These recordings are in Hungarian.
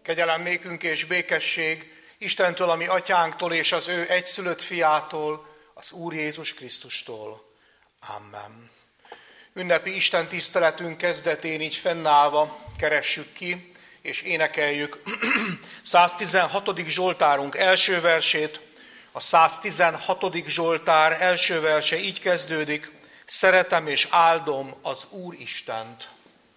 Kegyelem nékünk és békesség Istentől, a mi atyánktól és az ő egyszülött fiától, az Úr Jézus Krisztustól. Amen. Ünnepi Isten tiszteletünk kezdetén így fennállva keressük ki, és énekeljük 116. Zsoltárunk első versét. A 116. Zsoltár első verse így kezdődik: Szeretem és áldom az Úr Istent.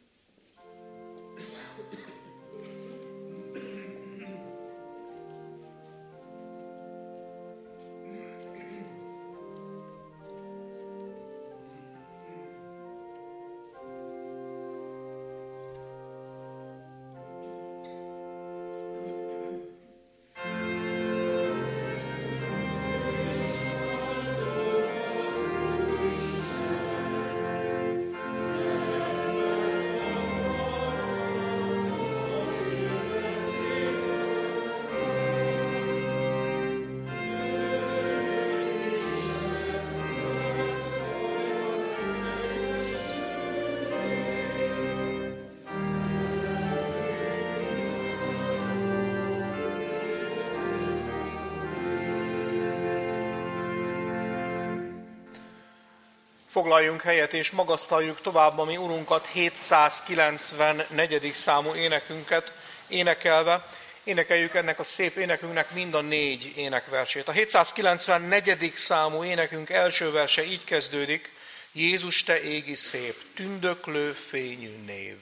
Foglaljunk helyet és magasztaljuk tovább a mi Urunkat 794. számú énekünket énekelve. Énekeljük ennek a szép énekünknek mind a 4 énekversét. A 794. számú énekünk első verse így kezdődik: Jézus, te égi szép, tündöklő fényű név.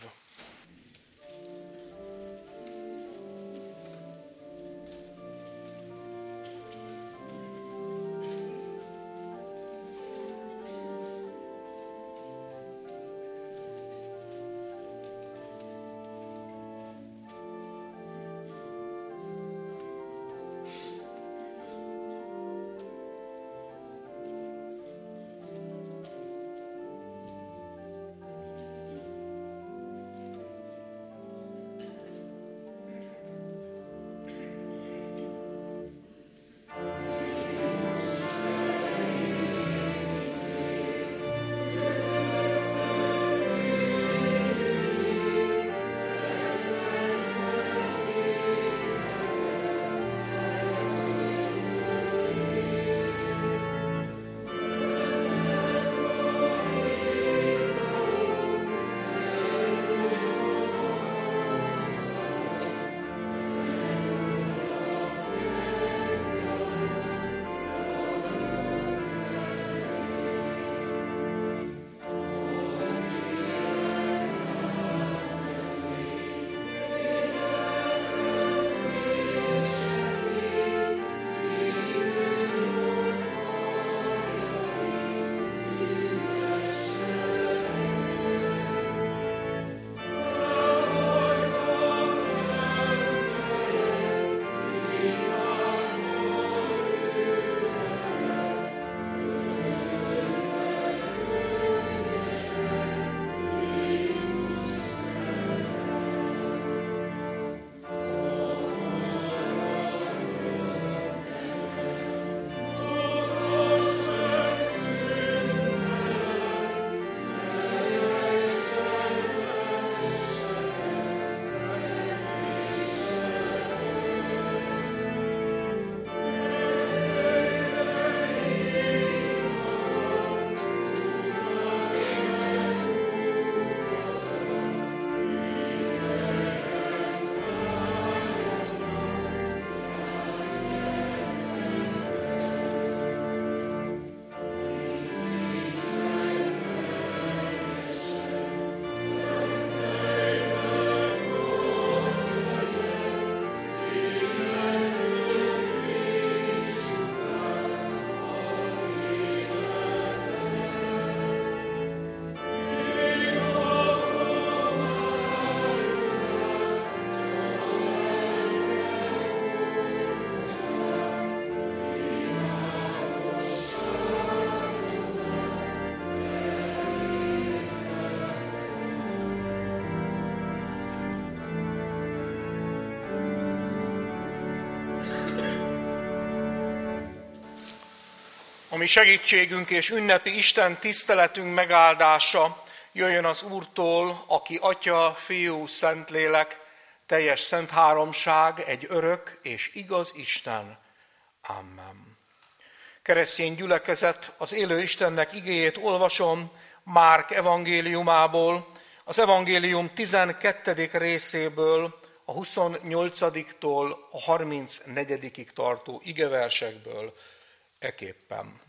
Ami segítségünk és ünnepi Isten tiszteletünk megáldása jöjjön az Úrtól, aki Atya, Fiú, Szentlélek, teljes szent háromság, egy örök és igaz Isten. Amen. Keresztény gyülekezet, az élő Istennek igéjét olvasom Márk evangéliumából, az evangélium 12. részéből, a 28-tól a 34. tartó igeversekből eképpen.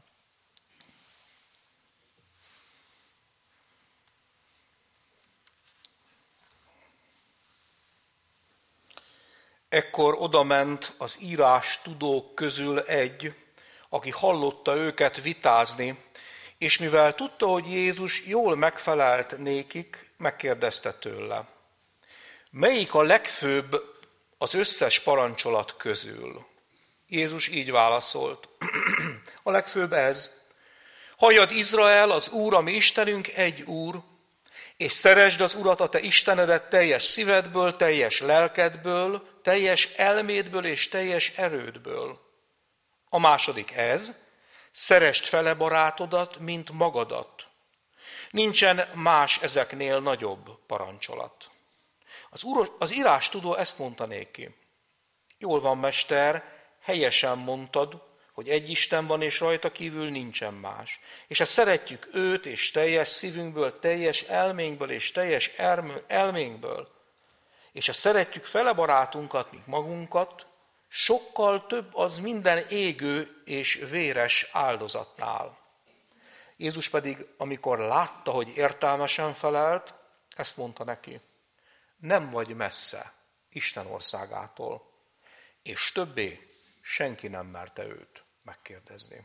Ekkor odament az írástudók közül egy, aki hallotta őket vitázni, és mivel tudta, hogy Jézus jól megfelelt nékik, megkérdezte tőle: melyik a legfőbb az összes parancsolat közül? Jézus így válaszolt: a legfőbb ez: halljad Izrael, az Úr, a mi Istenünk egy Úr, és szeresd az Urat, a te Istenedet teljes szívedből, teljes lelkedből, teljes elmédből és teljes erődből. A második ez: szeresd fele barátodat, mint magadat. Nincsen más ezeknél nagyobb parancsolat. Az írástudó ezt mondta néki: jól van, mester, helyesen mondtad, hogy egy Isten van, és rajta kívül nincsen más. És ha szeretjük őt, és teljes szívünkből, teljes elménkből, és teljes elménkből, és ha szeretjük fele barátunkat, mint magunkat, sokkal több az minden égő és véres áldozatnál. Jézus pedig, amikor látta, hogy értelmesen felelt, ezt mondta neki: nem vagy messze Isten országától, és többé senki nem merte őt megkérdezni.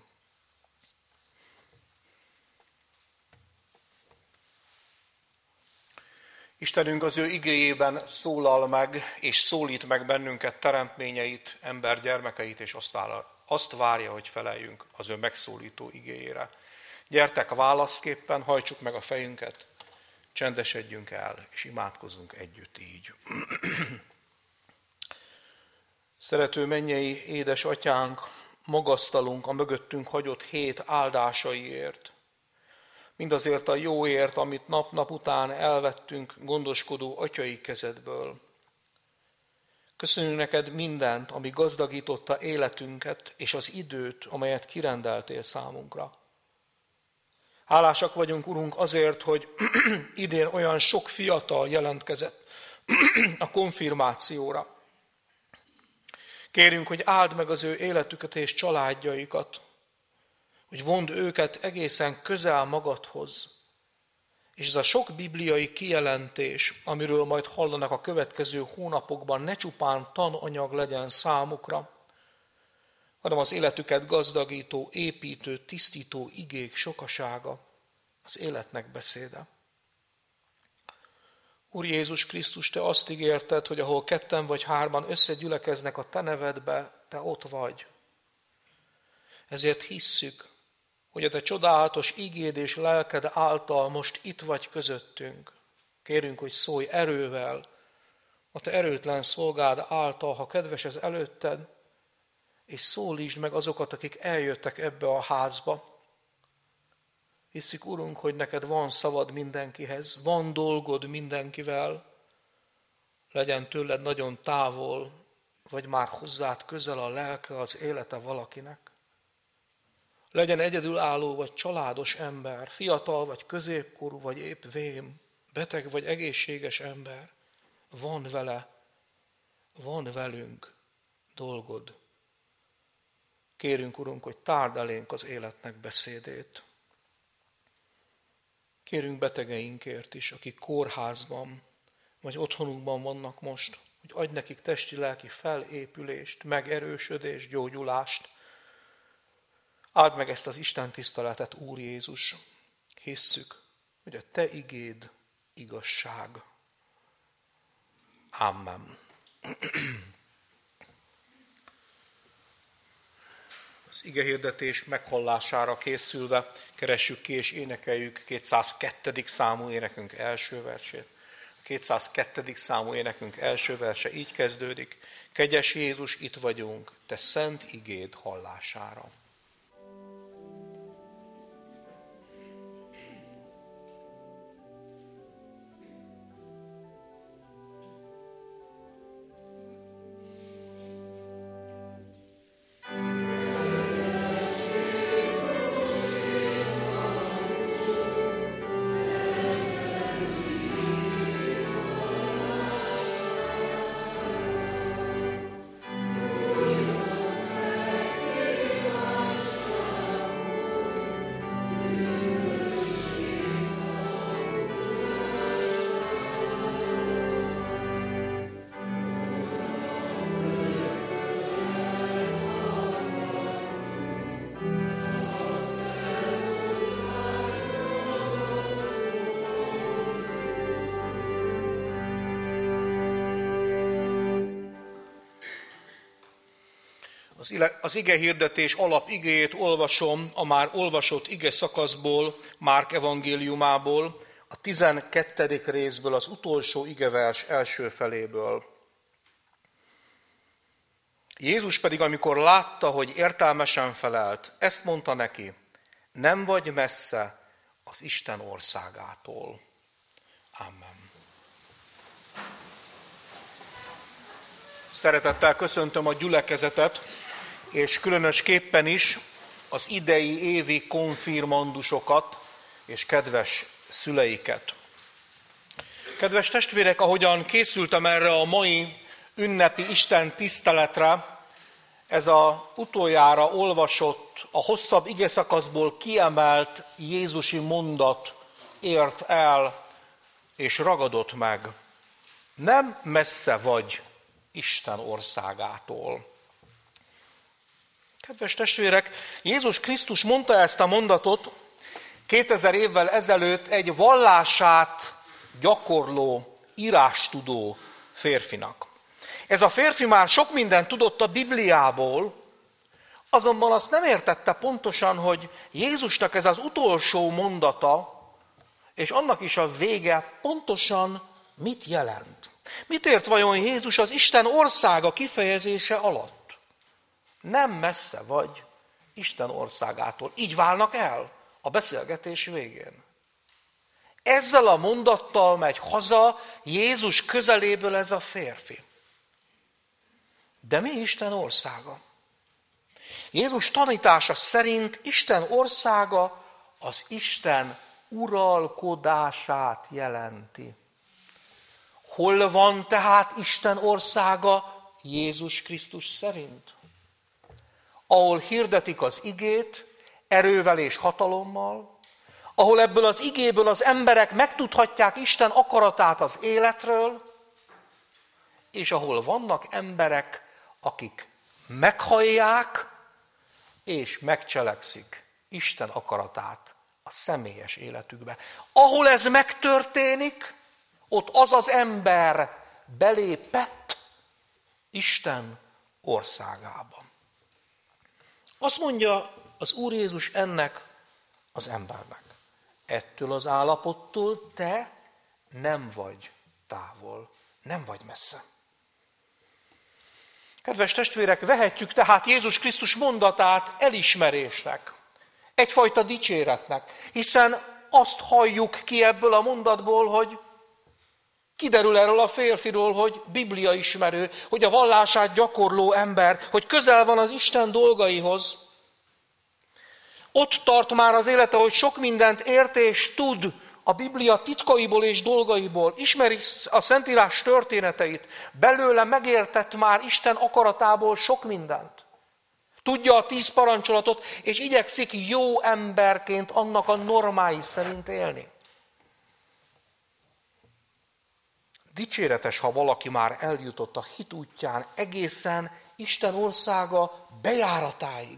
Istenünk az ő igéjében szólal meg, és szólít meg bennünket, teremtményeit, embergyermekeit, és azt várja, hogy feleljünk az ő megszólító igéjére. Gyertek válaszképpen, hajtsuk meg a fejünket, csendesedjünk el, és imádkozzunk együtt így. Szerető mennyei édes atyánk, magasztalunk a mögöttünk hagyott hét áldásaiért. Mindazért a jóért, amit nap-nap után elvettünk gondoskodó atyai kezedből. Köszönjük neked mindent, ami gazdagította életünket, és az időt, amelyet kirendeltél számunkra. Hálásak vagyunk, Urunk, azért, hogy idén olyan sok fiatal jelentkezett a konfirmációra. Kérünk, hogy áld meg az ő életüket és családjaikat, hogy vond őket egészen közel magadhoz. És ez a sok bibliai kijelentés, amiről majd hallanak a következő hónapokban, ne csupán tananyag legyen számukra, hanem az életüket gazdagító, építő, tisztító igék sokasága, az életnek beszéde. Úr Jézus Krisztus, te azt ígérted, hogy ahol ketten vagy hárman összegyülekeznek a te nevedbe, te ott vagy. Ezért hisszük, hogy a te csodálatos igéd és lelked által most itt vagy közöttünk. Kérünk, hogy szólj erővel, a te erőtlen szolgád által, ha kedves ez előtted, és szólítsd meg azokat, akik eljöttek ebbe a házba. Hisszük, Urunk, hogy neked van szavad mindenkihez, van dolgod mindenkivel, legyen tőled nagyon távol, vagy már hozzád közel a lelke, az élete valakinek. Legyen egyedülálló vagy családos ember, fiatal vagy középkorú, vagy épp vém, beteg vagy egészséges ember, van vele, van velünk dolgod. Kérünk, Urunk, hogy tárd elénk az életnek beszédét. Kérünk betegeinkért is, akik kórházban vagy otthonunkban vannak most, hogy adj nekik testi-lelki felépülést, megerősödést, gyógyulást. Áld meg ezt az Isten tiszteletet, Úr Jézus. Hisszük, hogy a te igéd igazság. Amen. Az igehirdetés meghallására készülve keressük ki és énekeljük 202. számú énekünk első versét. A 202. számú énekünk első verse így kezdődik: Kegyes Jézus, itt vagyunk, te szent igéd hallására. Az ige hirdetés alapigéjét olvasom a már olvasott ige szakaszból, Márk evangéliumából, a 12. részből, az utolsó igevers első feléből. Jézus pedig, amikor látta, hogy értelmesen felelt, ezt mondta neki: nem vagy messze az Isten országától. Amen. Szeretettel köszöntöm a gyülekezetet, és különösképpen is az idei évi konfirmandusokat és kedves szüleiket. Kedves testvérek, ahogyan készültem erre a mai ünnepi Isten tiszteletre, ez a utoljára olvasott, a hosszabb igeszakaszból kiemelt jézusi mondat ért el és ragadott meg. Nem messze vagy Isten országától. Kedves testvérek, Jézus Krisztus mondta ezt a mondatot 2000 évvel ezelőtt egy vallását gyakorló, írástudó férfinak. Ez a férfi már sok mindent tudott a Bibliából, azonban azt nem értette pontosan, hogy Jézusnak ez az utolsó mondata, és annak is a vége pontosan mit jelent. Mit ért vajon Jézus az Isten országa kifejezése alatt? Nem messze vagy Isten országától. Így válnak el a beszélgetés végén. Ezzel a mondattal megy haza Jézus közeléből ez a férfi. De mi Isten országa? Jézus tanítása szerint Isten országa az Isten uralkodását jelenti. Hol van tehát Isten országa Jézus Krisztus szerint? Ahol hirdetik az igét erővel és hatalommal, ahol ebből az igéből az emberek megtudhatják Isten akaratát az életről, és ahol vannak emberek, akik meghallják és megcselekszik Isten akaratát a személyes életükbe. Ahol ez megtörténik, ott az az ember belépett Isten országába. Azt mondja az Úr Jézus ennek az embernek: ettől az állapottól te nem vagy távol, nem vagy messze. Kedves testvérek, vehetjük tehát Jézus Krisztus mondatát elismerésnek, egyfajta dicséretnek, hiszen azt halljuk ki ebből a mondatból, hogy kiderül erről a férfiról, hogy Biblia ismerő, hogy a vallását gyakorló ember, hogy közel van az Isten dolgaihoz. Ott tart már az élete, hogy sok mindent ért és tud a Biblia titkaiból és dolgaiból, ismeri a Szentírás történeteit, belőle megértett már Isten akaratából sok mindent. Tudja a 10 parancsolatot, és igyekszik jó emberként annak a normái szerint élni. Dicséretes, ha valaki már eljutott a hit útján egészen Isten országa bejáratáig.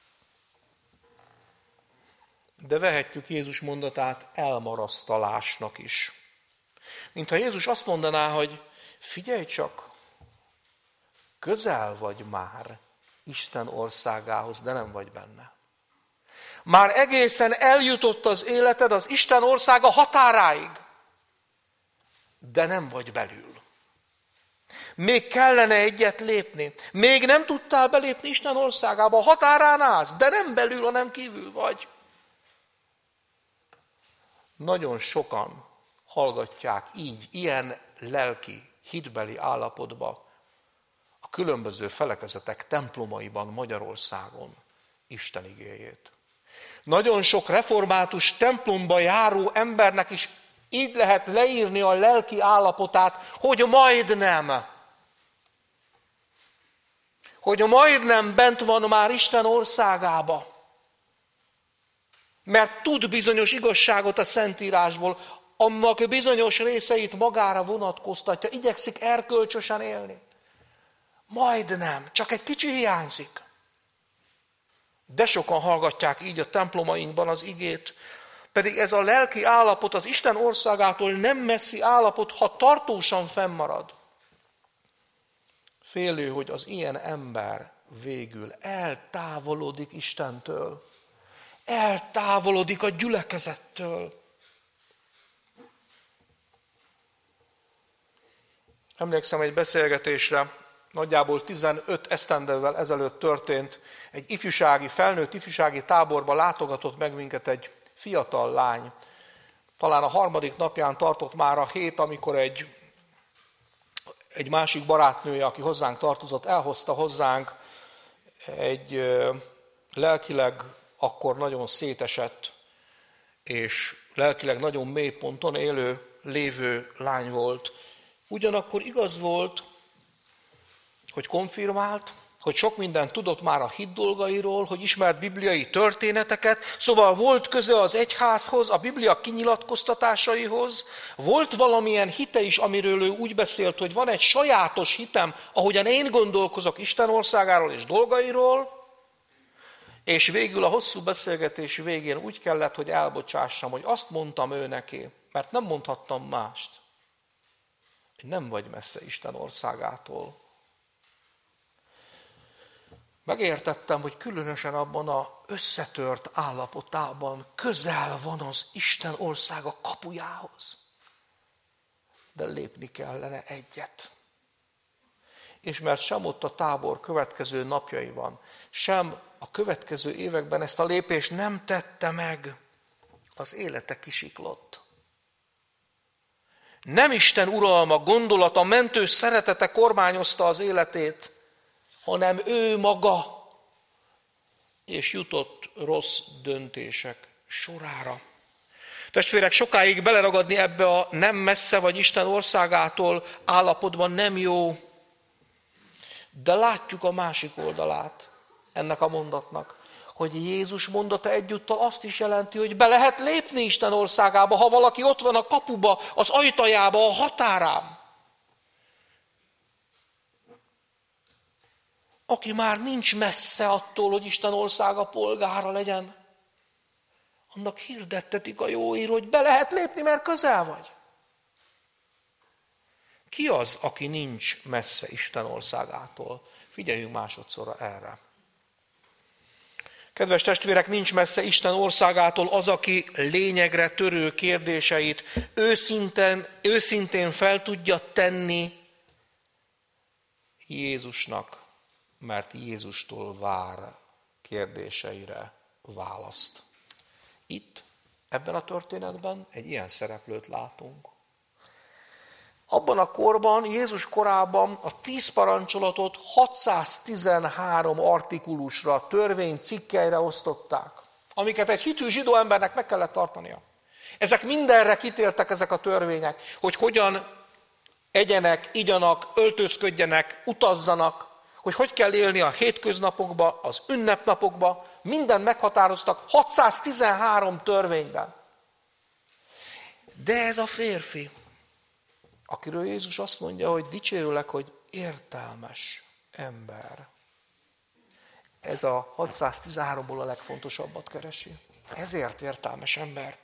De vehetjük Jézus mondatát elmarasztalásnak is. Mintha Jézus azt mondaná, hogy figyelj csak, közel vagy már Isten országához, de nem vagy benne. Már egészen eljutott az életed az Isten országa határáig, de nem vagy belül. Még kellene egyet lépni. Még nem tudtál belépni Isten országába, a határán állsz, de nem belül, hanem kívül vagy. Nagyon sokan hallgatják így, ilyen lelki, hitbeli állapotba a különböző felekezetek templomaiban Magyarországon Isten igéjét. Nagyon sok református templomba járó embernek is így lehet leírni a lelki állapotát, hogy majdnem bent van már Isten országába. Mert tud bizonyos igazságot a Szentírásból, annak bizonyos részeit magára vonatkoztatja, igyekszik erkölcsösen élni. Majdnem, csak egy kicsi hiányzik. De sokan hallgatják így a templomainkban az igét, pedig ez a lelki állapot az Isten országától nem messzi állapot, ha tartósan fennmarad. Félő, hogy az ilyen ember végül eltávolodik Istentől. Eltávolodik a gyülekezettől. Emlékszem egy beszélgetésre, nagyjából 15 esztendővel ezelőtt történt, egy felnőtt ifjúsági táborba látogatott meg minket egy fiatal lány. Talán a 3. napján tartott már a hét, amikor egy másik barátnője, aki hozzánk tartozott, elhozta hozzánk egy lelkileg akkor nagyon szétesett, és lelkileg nagyon mély ponton lévő lány volt. Ugyanakkor igaz volt, hogy konfirmált, hogy sok mindent tudott már a hit dolgairól, hogy ismert bibliai történeteket, szóval volt köze az egyházhoz, a Biblia kinyilatkoztatásaihoz, volt valamilyen hite is, amiről ő úgy beszélt, hogy van egy sajátos hitem, ahogyan én gondolkozok Isten országáról és dolgairól, és végül a hosszú beszélgetés végén úgy kellett, hogy elbocsássam, hogy azt mondtam ő neki, mert nem mondhattam mást, hogy nem vagy messze Isten országától. Megértettem, hogy különösen abban az összetört állapotában közel van az Isten országa kapujához. De lépni kellene egyet. És mert sem ott a tábor következő napjaiban, sem a következő években ezt a lépést nem tette meg, az élete kisiklott. Nem Isten uralma, gondolata, mentő szeretete kormányozta az életét, hanem ő maga, és jutott rossz döntések sorára. Testvérek, sokáig beleragadni ebbe a nem messze vagy Isten országától állapotban nem jó, de látjuk a másik oldalát ennek a mondatnak, hogy Jézus mondata egyúttal azt is jelenti, hogy be lehet lépni Isten országába, ha valaki ott van a kapuba, az ajtajába, a határán. Aki már nincs messze attól, hogy Isten országa polgára legyen, annak hirdettetik a jó ír, hogy be lehet lépni, mert közel vagy. Ki az, aki nincs messze Isten országától? Figyeljünk másodszorra erre. Kedves testvérek, nincs messze Isten országától az, aki lényegre törő kérdéseit őszintén fel tudja tenni Jézusnak, mert Jézustól vár kérdéseire választ. Itt, ebben a történetben egy ilyen szereplőt látunk. Abban a korban, Jézus korában a 10 parancsolatot 613 artikulusra, törvénycikkeire osztották, amiket egy hitű zsidó embernek meg kellett tartania. Ezek mindenre kitértek, ezek a törvények, hogy hogyan egyenek, igyanak, öltözködjenek, utazzanak, hogy kell élni a hétköznapokba, az ünnepnapokba, mindent meghatároztak 613 törvényben. De ez a férfi, akiről Jézus azt mondja, hogy dicsérülek, hogy értelmes ember. Ez a 613-ból a legfontosabbat keresi. Ezért értelmes ember.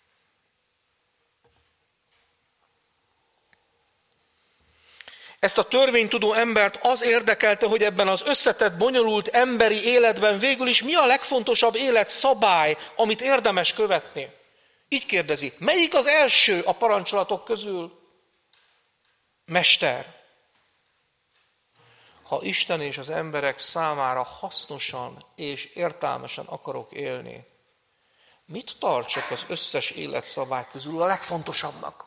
Ezt a törvénytudó embert az érdekelte, hogy ebben az összetett, bonyolult emberi életben végül is mi a legfontosabb életszabály, amit érdemes követni. Így kérdezi, melyik az első a parancsolatok közül? Mester, ha Isten és az emberek számára hasznosan és értelmesen akarok élni, mit tartsak az összes életszabály közül a legfontosabbnak?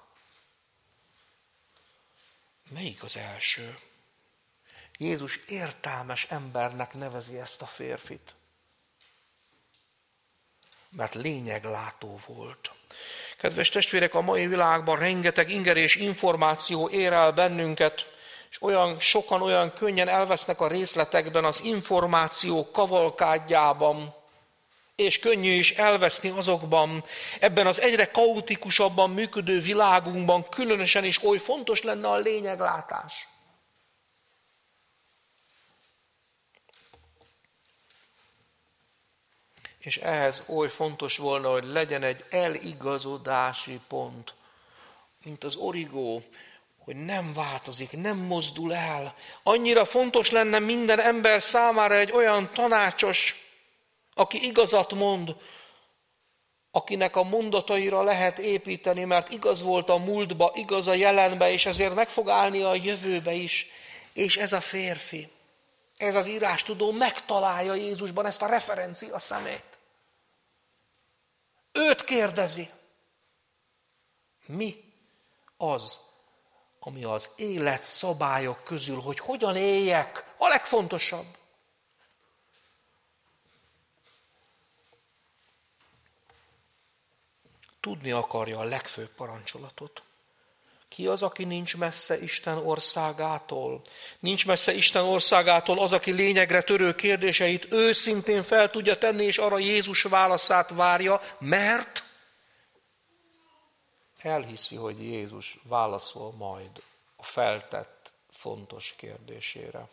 Melyik az első? Jézus értelmes embernek nevezi ezt a férfit, mert lényeglátó volt. Kedves testvérek, a mai világban rengeteg inger és információ ér el bennünket, és olyan könnyen elvesznek a részletekben, az információ kavalkádjában, és könnyű is elveszni azokban, ebben az egyre kaotikusabban működő világunkban különösen is oly fontos lenne a lényeglátás. És ehhez oly fontos volna, hogy legyen egy eligazodási pont, mint az origó, hogy nem változik, nem mozdul el. Annyira fontos lenne minden ember számára egy olyan tanácsos, aki igazat mond, akinek a mondataira lehet építeni, mert igaz volt a múltba, igaz a jelenbe, és ezért meg fog állni a jövőbe is. És ez a férfi, ez az írástudó megtalálja Jézusban ezt a referencia szemét. Őt kérdezi. Mi az, ami az élet szabályok közül, hogy hogyan éljek, a legfontosabb? Tudni akarja a legfőbb parancsolatot. Ki az, aki nincs messze Isten országától? Nincs messze Isten országától az, aki lényegre törő kérdéseit őszintén fel tudja tenni, és arra Jézus válaszát várja, mert elhiszi, hogy Jézus válaszol majd a feltett fontos kérdésére.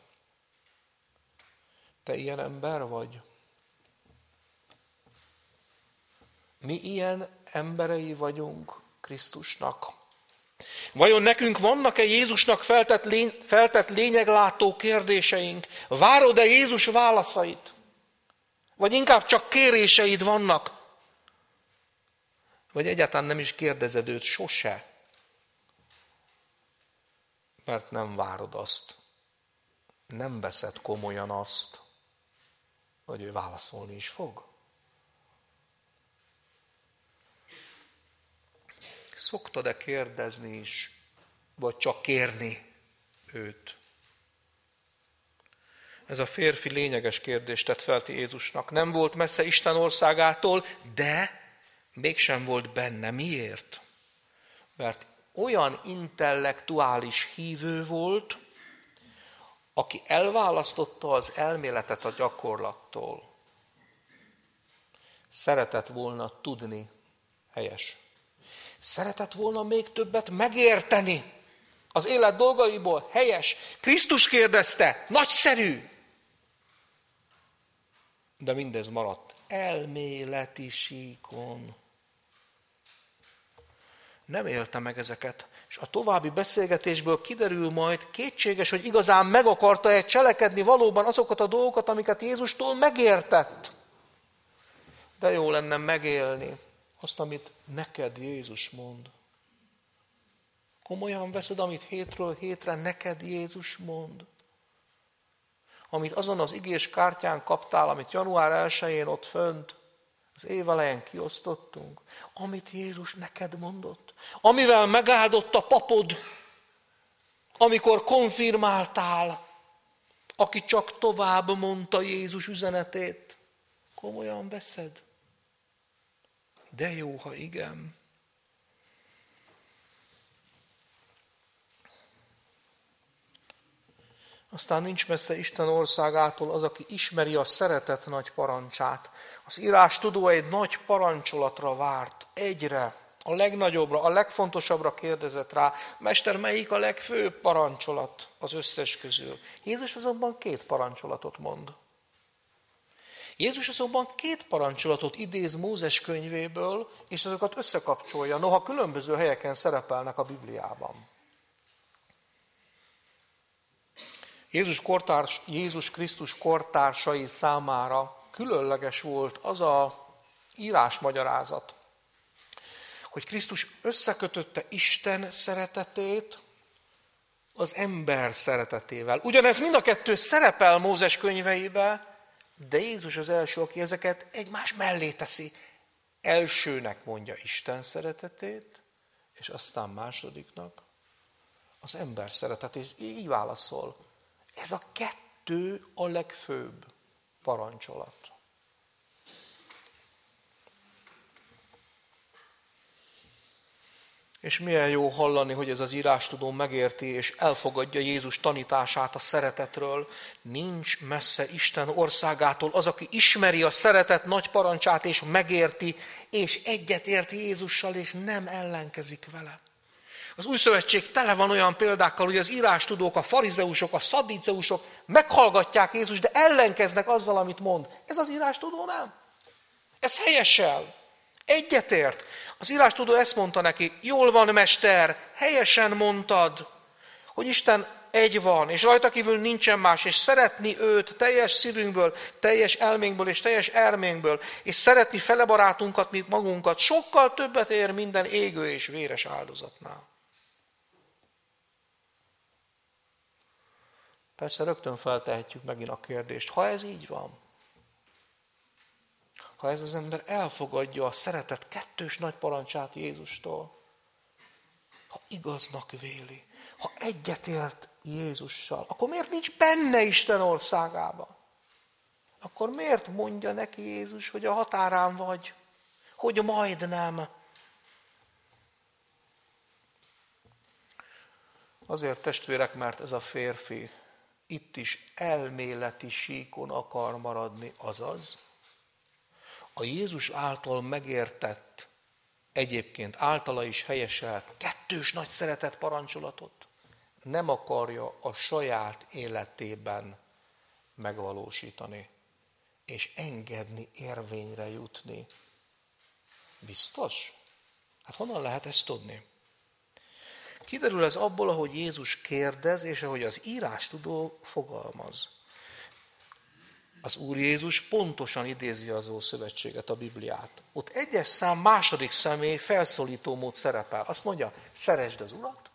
Te ilyen ember vagy? Mi ilyen emberei vagyunk Krisztusnak? Vajon nekünk vannak-e Jézusnak feltett lényeglátó kérdéseink? Várod-e Jézus válaszait? Vagy inkább csak kéréseid vannak? Vagy egyáltalán nem is kérdezed őt sose? Mert nem várod azt, nem veszed komolyan azt, hogy ő válaszolni is fog. Szoktad-e kérdezni is, vagy csak kérni őt? Ez a férfi lényeges kérdést tett fel Jézusnak. Nem volt messze Isten országától, de mégsem volt benne. Miért? Mert olyan intellektuális hívő volt, aki elválasztotta az elméletet a gyakorlattól. Szeretett volna tudni, helyes. Szeretett volna még többet megérteni az élet dolgaiból, helyes. Krisztus kérdezte, nagyszerű. De mindez maradt elméleti síkon. Nem élte meg ezeket. És a további beszélgetésből kiderül majd, kétséges, hogy igazán meg akarta-e cselekedni valóban azokat a dolgokat, amiket Jézustól megértett. De jó lenne megélni azt, amit neked Jézus mond. Komolyan veszed, amit hétről hétre neked Jézus mond? Amit azon az igés kártyán kaptál, amit január 1-én ott fönt, az év elején kiosztottunk, amit Jézus neked mondott, amivel megáldott a papod, amikor konfirmáltál, aki csak tovább mondta Jézus üzenetét. Komolyan veszed? De jó, ha igen. Aztán nincs messze Isten országától az, aki ismeri a szeretet nagy parancsát. Az írástudó egy nagy parancsolatra várt, egyre, a legnagyobbra, a legfontosabbra kérdezett rá. Mester, melyik a legfőbb parancsolat az összes közül? Jézus azonban 2 parancsolatot mond. Jézus azonban 2 parancsolatot idéz Mózes könyvéből, és azokat összekapcsolja, noha különböző helyeken szerepelnek a Bibliában. Jézus Krisztus kortársai számára különleges volt az a írásmagyarázat, hogy Krisztus összekötötte Isten szeretetét az ember szeretetével. Ugyanez mind a 2 szerepel Mózes könyveiben, de Jézus az első, aki ezeket egymás mellé teszi. Elsőnek mondja Isten szeretetét, és aztán másodiknak az ember szeretetét. És így válaszol. Ez a 2 a legfőbb parancsolat. És milyen jó hallani, hogy ez az írástudó megérti és elfogadja Jézus tanítását a szeretetről. Nincs messze Isten országától az, aki ismeri a szeretet nagy parancsát, és megérti, és egyetért Jézussal, és nem ellenkezik vele. Az Új Szövetség tele van olyan példákkal, hogy az írástudók, a farizeusok, a szadduceusok meghallgatják Jézust, de ellenkeznek azzal, amit mond. Ez az írástudó nem. Ez helyessel. Egyetért. Az írástudó ezt mondta neki, jól van, mester, helyesen mondtad, hogy Isten egy van, és rajta kívül nincsen más, és szeretni őt teljes szívünkből, teljes elménkből és teljes erménkből, és szeretni fele barátunkat, mint magunkat, sokkal többet ér minden égő és véres áldozatnál. Persze rögtön feltehetjük megint a kérdést, ha ez így van, ha ez az ember elfogadja a szeretet kettős nagy parancsát Jézustól, ha igaznak véli, ha egyetért Jézussal, akkor miért nincs benne Isten országában? Akkor miért mondja neki Jézus, hogy a határán vagy, hogy majdnem? Azért, testvérek, mert ez a férfi itt is elméleti síkon akar maradni, azaz a Jézus által megértett, egyébként általa is helyeselt kettős nagy szeretet parancsolatot nem akarja a saját életében megvalósítani, és engedni, érvényre jutni. Biztos? Hát honnan lehet ezt tudni? Kiderül ez abból, ahogy Jézus kérdez, és ahogy az írástudó fogalmaz. Az Úr Jézus pontosan idézi az Ószövetséget, a Bibliát. Ott 1. szám második személy felszólító mód szerepel. Azt mondja, szeresd az Urat,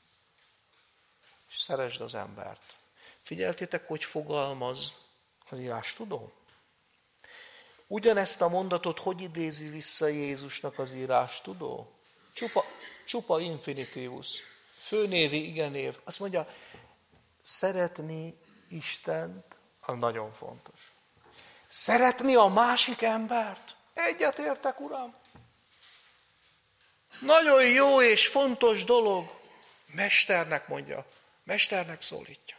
és szeresd az embert. Figyeltétek, hogy fogalmaz az írástudó? Ugyanezt a mondatot hogy idézi vissza Jézusnak az írástudó? Csupa infinitívus, főnévi igenév. Azt mondja, szeretni Istent, az nagyon fontos. Szeretni a másik embert? Egyetértek, Uram. Nagyon jó és fontos dolog. Mesternek mondja, mesternek szólítja.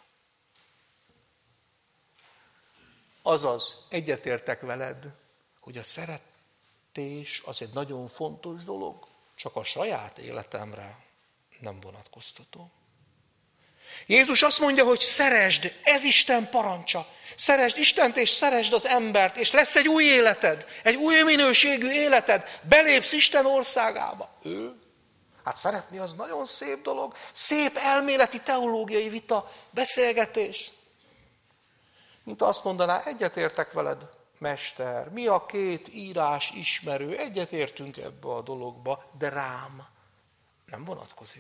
Azaz, egyetértek veled, hogy a szeretés az egy nagyon fontos dolog, csak a saját életemre nem vonatkoztató. Jézus azt mondja, hogy szeresd, ez Isten parancsa. Szeresd Istent és szeresd az embert, és lesz egy új életed, egy új minőségű életed, belépsz Isten országába. Hát szeretni az nagyon szép dolog, szép elméleti teológiai vita, beszélgetés. Mint azt mondaná, egyetértek veled, mester, mi a két írás ismerő, egyetértünk ebbe a dologba, de rám nem vonatkozik.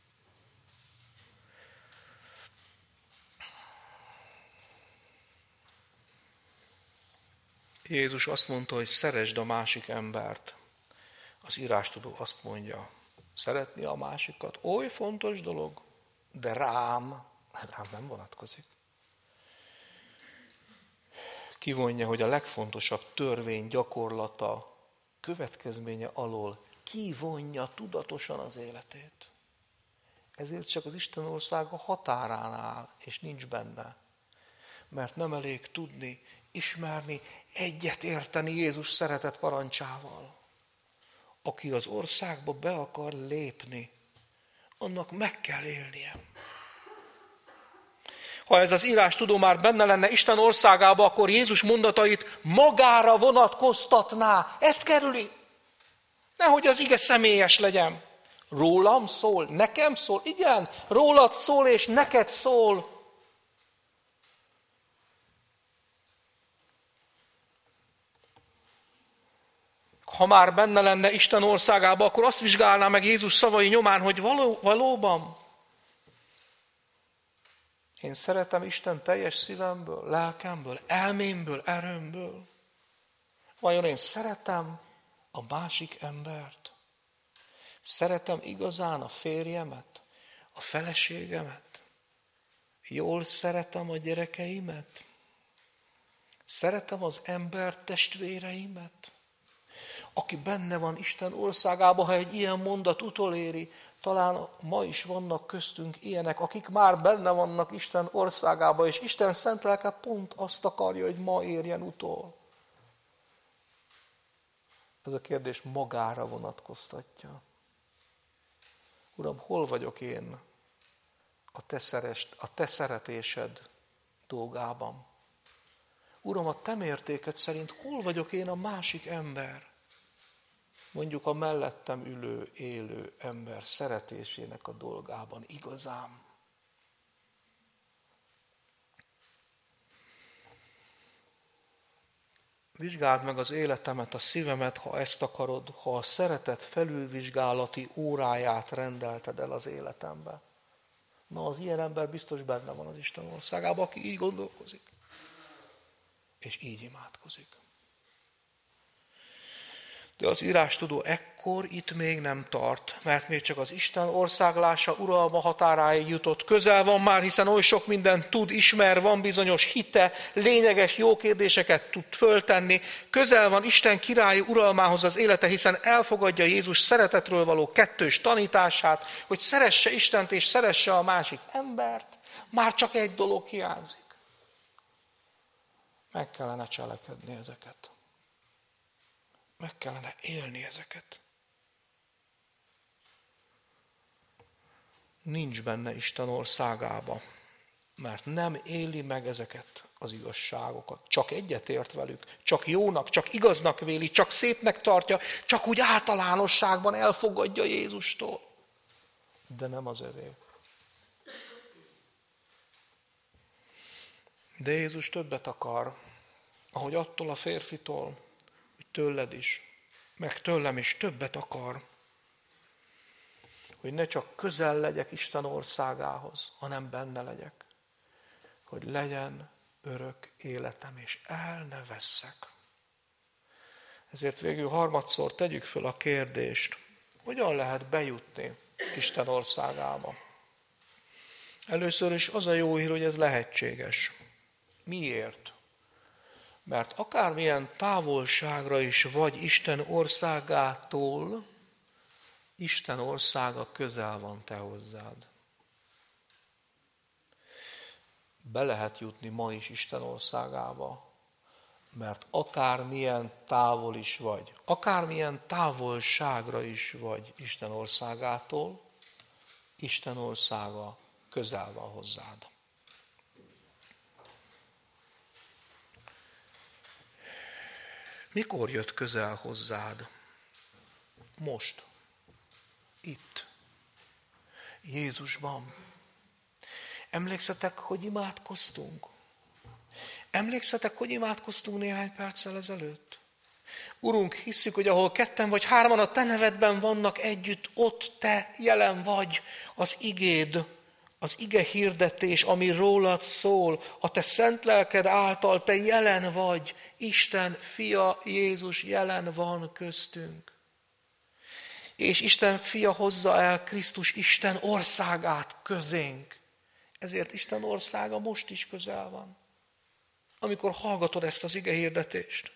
Jézus azt mondta, hogy szeresd a másik embert. Az írástudó azt mondja, szeretni a másikat, oly fontos dolog, de rám nem vonatkozik. Kivonja, hogy a legfontosabb törvény gyakorlata következménye alól kivonja tudatosan az életét. Ezért csak az Isten országa határán áll, és nincs benne. Mert nem elég tudni, ismerni, egyetérteni Jézus szeretett parancsával. Aki az országba be akar lépni, annak meg kell élnie. Ha ez az írástudó már benne lenne Isten országába, akkor Jézus mondatait magára vonatkoztatná. Ezt kerüli. Nehogy az ige személyes legyen. Rólam szól, nekem szól. Igen, rólad szól és neked szól. Ha már benne lenne Isten országába, akkor azt vizsgálná meg Jézus szavai nyomán, hogy valóban én szeretem Isten teljes szívemből, lelkemből, elmémből, erőmből. Vajon én szeretem a másik embert? Szeretem igazán a férjemet, a feleségemet? Jól szeretem a gyerekeimet? Szeretem az ember testvéreimet? Aki benne van Isten országában, ha egy ilyen mondat utoléri, talán ma is vannak köztünk ilyenek, akik már benne vannak Isten országában, és Isten szent lelke pont azt akarja, hogy ma érjen utol. Ez a kérdés magára vonatkoztatja. Uram, hol vagyok én a te szeretésed dolgában? Uram, a te mértéked szerint hol vagyok én a másik ember? Mondjuk a mellettem ülő, élő ember szeretésének a dolgában igazán. Vizsgáld meg az életemet, a szívemet, ha ezt akarod, ha a szeretet felülvizsgálati óráját rendelted el az életembe. Na, az ilyen ember biztos benne van az Isten országában, aki így gondolkozik. És így imádkozik. De az írástudó ekkor itt még nem tart, mert még csak az Isten országlása, uralma határáig jutott. Közel van már, hiszen oly sok mindent tud, ismer, van bizonyos hite, lényeges jó kérdéseket tud föltenni. Közel van Isten királyi uralmához az élete, hiszen elfogadja Jézus szeretetről való kettős tanítását, hogy szeresse Istent és szeresse a másik embert. Már csak egy dolog hiányzik. Meg kellene cselekedni ezeket. Meg kellene élni ezeket. Nincs benne Isten országába, mert nem éli meg ezeket az igazságokat. Csak egyetért velük, csak jónak, csak igaznak véli, csak szépnek tartja, csak úgy általánosságban elfogadja Jézustól. De nem az övé. De Jézus többet akar, ahogy attól a férfitól, hogy tőled is, meg tőlem is többet akar, hogy ne csak közel legyek Isten országához, hanem benne legyek, hogy legyen örök életem, és el ne vesszek. Ezért végül harmadszor tegyük föl a kérdést, hogyan lehet bejutni Isten országába. Először is az a jó hír, hogy ez lehetséges. Miért? Mert akármilyen távolságra is vagy Isten országától, Isten országa közel van te hozzád. Be lehet jutni ma is Isten országába, mert akármilyen távol is vagy, akármilyen távolságra is vagy Isten országától, Isten országa közel van hozzád. Mikor jött közel hozzád? Most. Itt. Jézusban. Emlékszetek, hogy imádkoztunk? Emlékszetek, hogy imádkoztunk néhány perccel ezelőtt? Urunk, hisszük, hogy ahol 2 vagy 3 a te nevedben vannak együtt, ott te jelen vagy, az igéd, az ige hirdetés, ami rólad szól, a te szent lelked által te jelen vagy, Isten fia Jézus jelen van köztünk. És Isten fia hozza el Krisztus Isten országát közénk. Ezért Isten országa most is közel van. Amikor hallgatod ezt az ige hirdetést.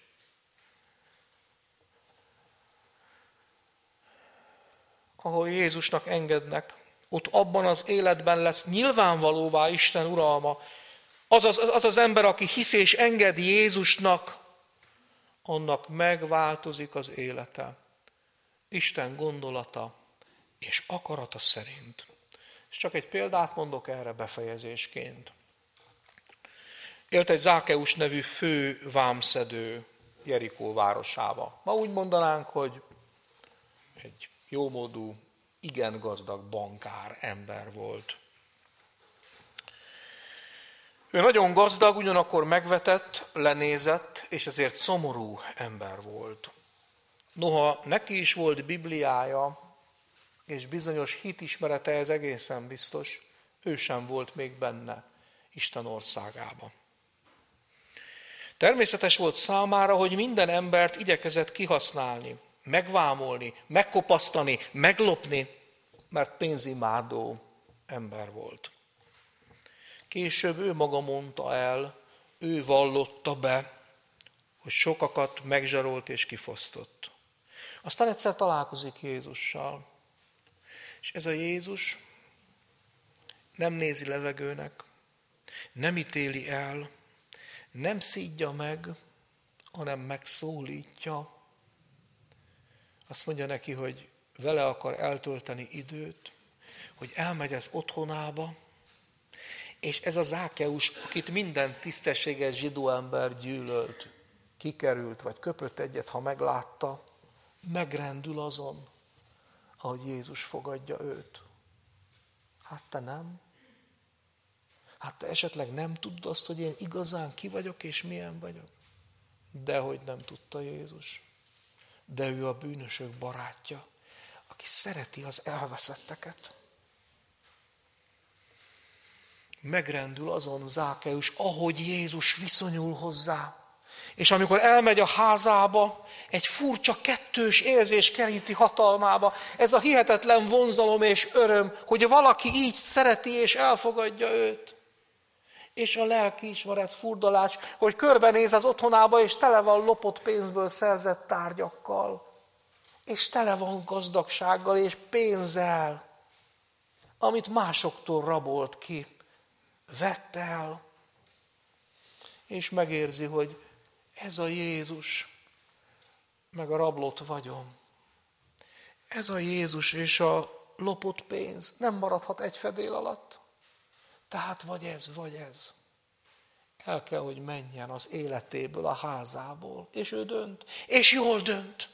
Ahol Jézusnak engednek, ott abban az életben lesz nyilvánvalóvá Isten uralma. Az az ember, aki hisz és enged Jézusnak, annak megváltozik az élete. Isten gondolata és akarata szerint. És csak egy példát mondok erre befejezésként. Élt egy Zákeus nevű fő vámszedő Jerikó városába. Ma úgy mondanánk, hogy egy jómódú, igen gazdag bankár ember volt. Ő nagyon gazdag, ugyanakkor megvetett, lenézett, és ezért szomorú ember volt. Noha neki is volt Bibliája, és bizonyos hitismerete, ez egészen biztos, ő sem volt még benne Isten országába. Természetes volt számára, hogy minden embert igyekezett kihasználni, megvámolni, megkopasztani, meglopni, mert pénzimádó ember volt. Később ő maga mondta el, ő vallotta be, hogy sokakat megzsarolt és kifosztott. Aztán egyszer találkozik Jézussal, és ez a Jézus nem nézi levegőnek, nem ítéli el, nem szídja meg, hanem megszólítja. Azt mondja neki, hogy vele akar eltölteni időt, hogy elmegy az otthonába, és ez a Zákeus, akit minden tisztességes zsidó ember gyűlölt, kikerült, vagy köpött egyet, ha meglátta, megrendül azon, ahogy Jézus fogadja őt. Hát te nem? Hát te esetleg nem tudod azt, hogy én igazán ki vagyok, és milyen vagyok? Dehogy nem tudta Jézus. De ő a bűnösök barátja, aki szereti az elveszetteket. Megrendül azon Zákeus, ahogy Jézus viszonyul hozzá. És amikor elmegy a házába, egy furcsa kettős érzés keríti hatalmába. Ez a hihetetlen vonzalom és öröm, hogy valaki így szereti és elfogadja őt. És a lelkiismeret furdalás, hogy körbenéz az otthonába, és tele van lopott pénzből szerzett tárgyakkal. És tele van gazdagsággal és pénzzel, amit másoktól rabolt ki, vett el. És megérzi, hogy ez a Jézus, meg a rablott vagyon. Ez a Jézus és a lopott pénz nem maradhat egy fedél alatt. Tehát vagy ez, vagy ez. El kell, hogy menjen az életéből, a házából. És ő dönt. És jól dönt.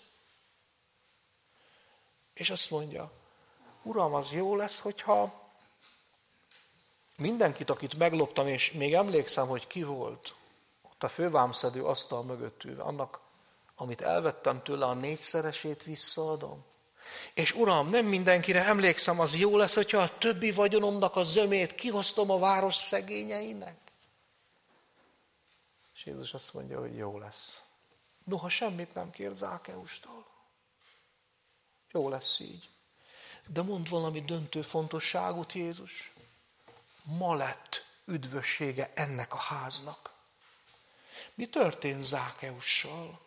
És azt mondja, Uram, az jó lesz, hogyha mindenkit, akit megloptam, és még emlékszem, hogy ki volt, ott a fővámszedő asztal mögött ülve, annak, amit elvettem tőle, a 4-szeresét visszaadom. És Uram, nem mindenkire emlékszem, az jó lesz, hogyha a többi vagyonomnak a zömét kihoztom a város szegényeinek. És Jézus azt mondja, hogy jó lesz. Noha semmit nem kér Zákeustól. Jó lesz így. De mond valami döntő fontosságot Jézus. Ma lett üdvössége ennek a háznak. Mi történt Zákeussal?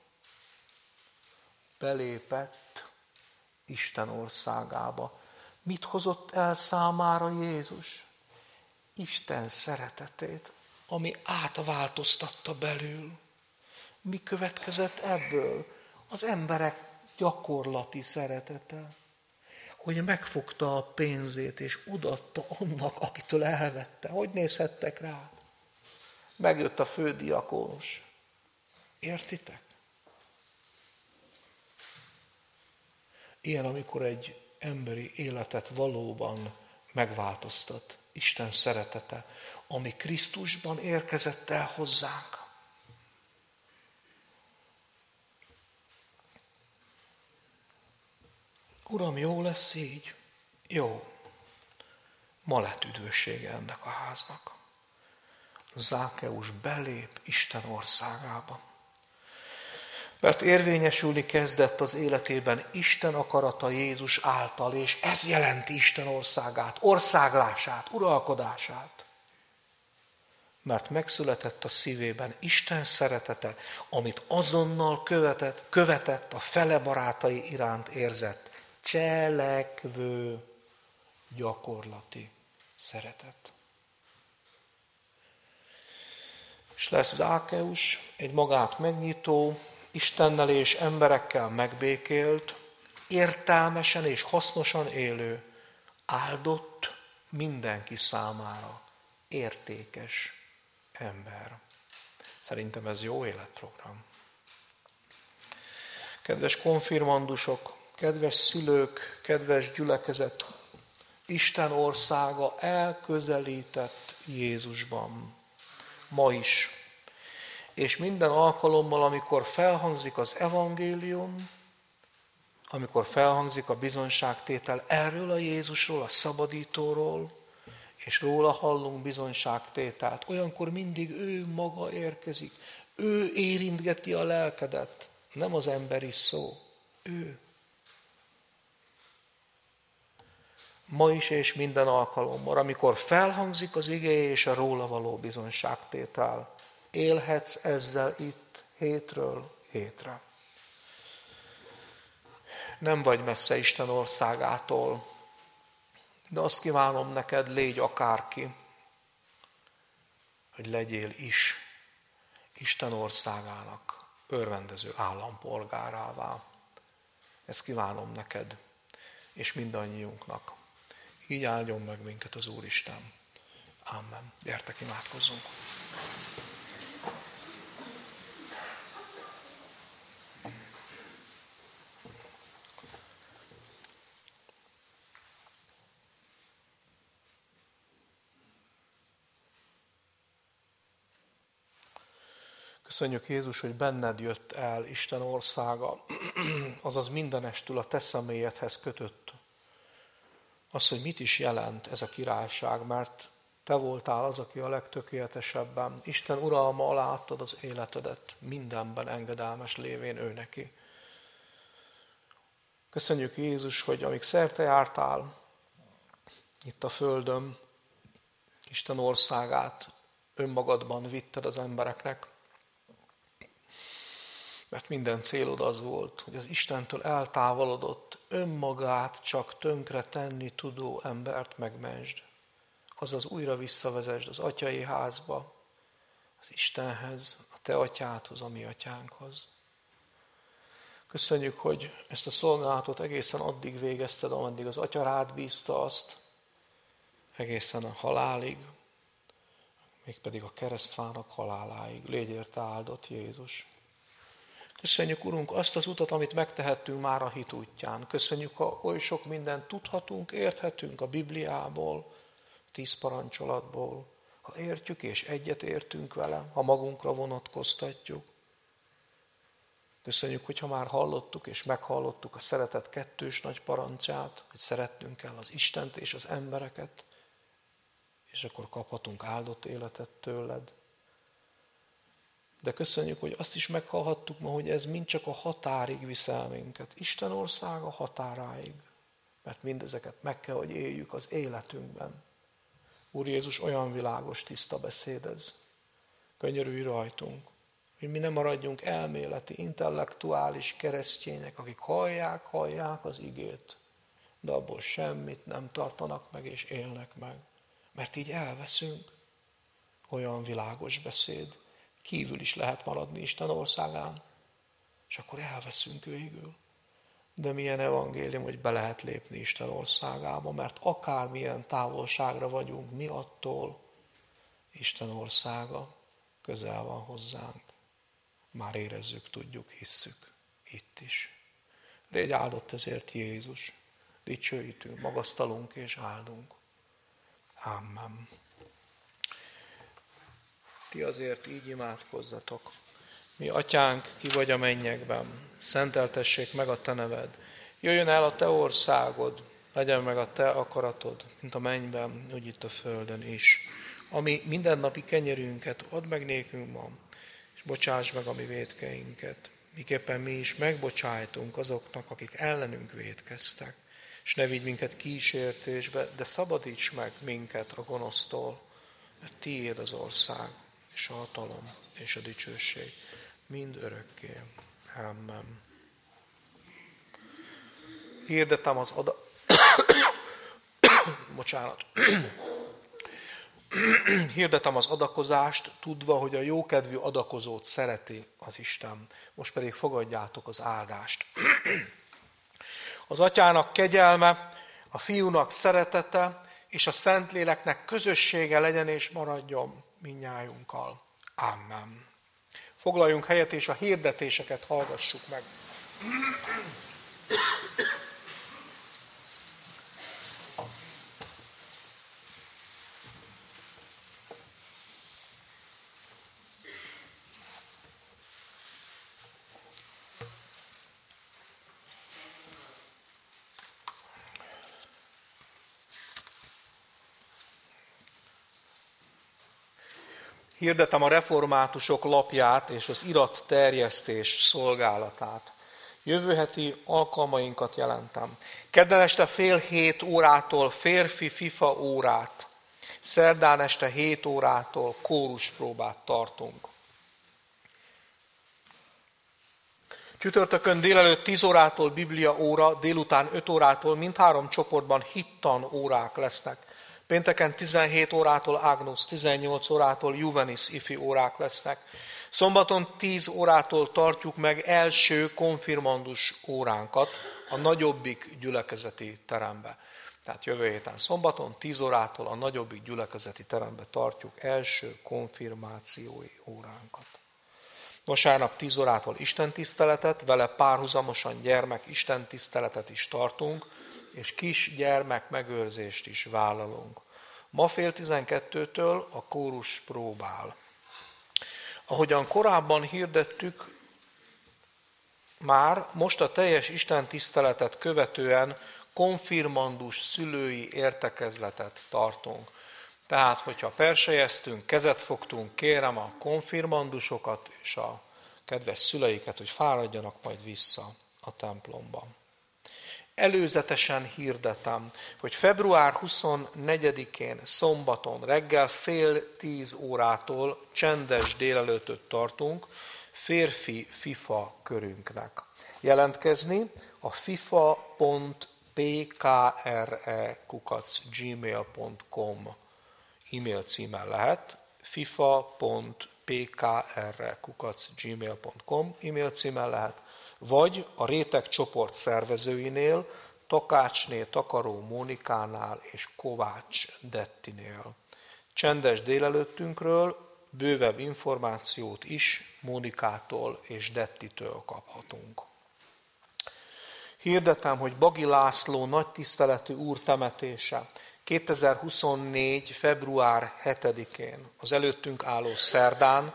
Belépett Isten országába. Mit hozott el számára Jézus? Isten szeretetét, ami átváltoztatta belül. Mi következett ebből? Az emberek gyakorlati szeretete. Hogy megfogta a pénzét, és odaadta annak, akitől elvette. Hogy nézhettek rá? Megjött a fődiakónus. Értitek? Ilyen, amikor egy emberi életet valóban megváltoztat. Isten szeretete, ami Krisztusban érkezett el hozzánk. Uram, jó lesz így? Jó. Ma lett üdvössége ennek a háznak. Zákeus belép Isten országába. Mert érvényesülni kezdett az életében Isten akarata Jézus által, és ez jelenti Isten országát, országlását, uralkodását. Mert megszületett a szívében Isten szeretete, amit azonnal követett a fele barátai iránt érzett, cselekvő, gyakorlati szeretet. És lesz Zákeus, egy magát megnyitó, Istennel és emberekkel megbékélt, értelmesen és hasznosan élő, áldott, mindenki számára értékes ember. Szerintem ez jó életprogram. Kedves konfirmandusok, kedves szülők, kedves gyülekezet, Isten országa elközelített Jézusban. Ma is. És minden alkalommal, amikor felhangzik az evangélium, amikor felhangzik a bizonyságtétel erről a Jézusról, a szabadítóról, és róla hallunk bizonyságtételt, olyankor mindig ő maga érkezik. Ő érintgeti a lelkedet, nem az emberi szó. Ő. Ma is és minden alkalommal, amikor felhangzik az igéje és a róla való bizonyságtétel, élhetsz ezzel itt hétről hétre. Nem vagy messze Isten országától, de azt kívánom neked, légy akárki, hogy legyél is Isten országának örvendező állampolgárává. Ezt kívánom neked, és mindannyiunknak. Így áldjon meg minket az Úristen. Amen. Gyertek, imádkozzunk. Köszönjük, Jézus, hogy benned jött el Isten országa, azaz mindenestül a te személyedhez kötött. Az, hogy mit is jelent ez a királyság, mert te voltál az, aki a legtökéletesebben Isten uralma alá adtad az életedet, mindenben engedelmes lévén ő neki. Köszönjük, Jézus, hogy amíg szerte jártál itt a földön, Isten országát önmagadban vitted az embereknek, mert minden célod az volt, hogy az Istentől eltávolodott, önmagát csak tönkre tenni tudó embert megmentsd. Azaz újra visszavezesd az atyai házba, az Istenhez, a te atyádhoz, a mi atyánkhoz. Köszönjük, hogy ezt a szolgálatot egészen addig végezted, ameddig az atya rád bízta azt, egészen a halálig, mégpedig a keresztfának haláláig. Légy érte áldott, Jézus. Köszönjük, Urunk, azt az utat, amit megtehettünk már a hit útján. Köszönjük, ha oly sok mindent tudhatunk, érthetünk a Bibliából, 10 parancsolatból, ha értjük és egyet értünk vele, ha magunkra vonatkoztatjuk. Köszönjük, hogyha már hallottuk és meghallottuk a szeretet 2. nagy parancsát, hogy szeretnünk kell az Istent és az embereket, és akkor kaphatunk áldott életet tőled. De köszönjük, hogy azt is meghallhattuk ma, hogy ez mind csak a határig viszel minket. Isten országa határáig. Mert mindezeket meg kell, hogy éljük az életünkben. Úr Jézus, olyan világos, tiszta beszéd ez. Könyörülj rajtunk, hogy mi ne maradjunk elméleti, intellektuális keresztények, akik hallják az igét, de abból semmit nem tartanak meg és élnek meg. Mert így elveszünk. Olyan világos beszéd. Kívül is lehet maradni Isten országán, és akkor elveszünk végül. De milyen evangélium, hogy be lehet lépni Isten országába, mert akármilyen távolságra vagyunk mi attól, Isten országa közel van hozzánk. Már érezzük, tudjuk, hisszük itt is. Légy áldott ezért, Jézus. Dicsőítünk, magasztalunk és áldunk. Amen. Ti azért így imádkozzatok. Mi atyánk, ki vagy a mennyekben, szenteltessék meg a te neved. Jöjjön el a te országod, legyen meg a te akaratod, mint a mennyben, úgy itt a földön is. Ami mindennapi kenyerünket add meg nékünk ma, és bocsáss meg a mi vétkeinket. Miképpen mi is megbocsájtunk azoknak, akik ellenünk vétkeztek. És ne vigy minket kísértésbe, de szabadíts meg minket a gonosztól, mert tiéd az ország, és a hatalom, és a dicsőség mind örökké. Amen. Hirdetem az Hirdetem az adakozást, tudva, hogy a jókedvű adakozót szereti az Isten. Most pedig fogadjátok az áldást. Az Atyának kegyelme, a Fiúnak szeretete, és a Szentléleknek közössége legyen és maradjon mindnyájunkkal. Amen. Foglaljunk helyet, és a hirdetéseket hallgassuk meg. Hirdetem a reformátusok lapját és az iratterjesztés szolgálatát. Jövő heti alkalmainkat jelentem. Kedden este 6:30 férfi FIFA órát, szerdán este 7 órától kóruspróbát tartunk. Csütörtökön délelőtt 10 órától Biblia óra, délután 5 órától mindhárom csoportban hittan órák lesznek. Pénteken 17 órától Agnus, 18 órától Juvenis ifi órák lesznek. Szombaton 10 órától tartjuk meg első konfirmandus óránkat a nagyobbik gyülekezeti terembe. Tehát jövő héten szombaton 10 órától a nagyobbik gyülekezeti terembe tartjuk első konfirmációi óránkat. Vasárnap 10 órától istentiszteletet, vele párhuzamosan gyermek istentiszteletet is tartunk, és kis gyermek megőrzést is vállalunk. Ma 11:30 a kórus próbál. Ahogyan korábban hirdettük, már most a teljes Isten tiszteletet követően konfirmandus szülői értekezletet tartunk. Tehát, hogyha persejeztünk, kezet fogtunk, kérem a konfirmandusokat és a kedves szüleiket, hogy fáradjanak majd vissza a templomba. Előzetesen hirdetem, hogy február 24-én szombaton reggel 9:30 csendes délelőttöt tartunk férfi FIFA körünknek. Jelentkezni a fifa.pkre@gmail.com e-mail címen lehet, fifa.pkre@gmail.com e-mail címen lehet, vagy a réteg csoport szervezőinél, Takácsné Takaró Mónikánál és Kovács Dettinél. Csendes délelőttünkről bővebb információt is Mónikától és Dettitől kaphatunk. Hirdetem, hogy Bagi László nagy tiszteletű úr temetése 2024. február 7-én, az előttünk álló szerdán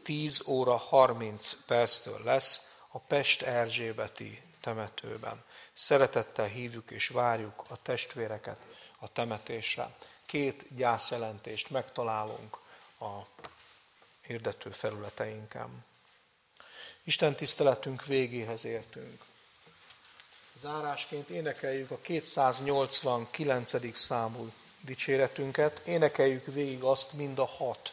10:30 lesz a Pest Erzsébeti temetőben. Szeretettel hívjuk és várjuk a testvéreket a temetésre. 2 gyászjelentést megtalálunk a hirdető felületeinken. Isten tiszteletünk végéhez értünk. Zárásként énekeljük a 289. számú dicséretünket, énekeljük végig azt mind a 6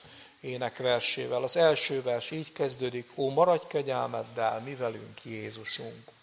énekversével. Az első vers így kezdődik: Ó, maradj kegyelmeddel, mi velünk Jézusunk!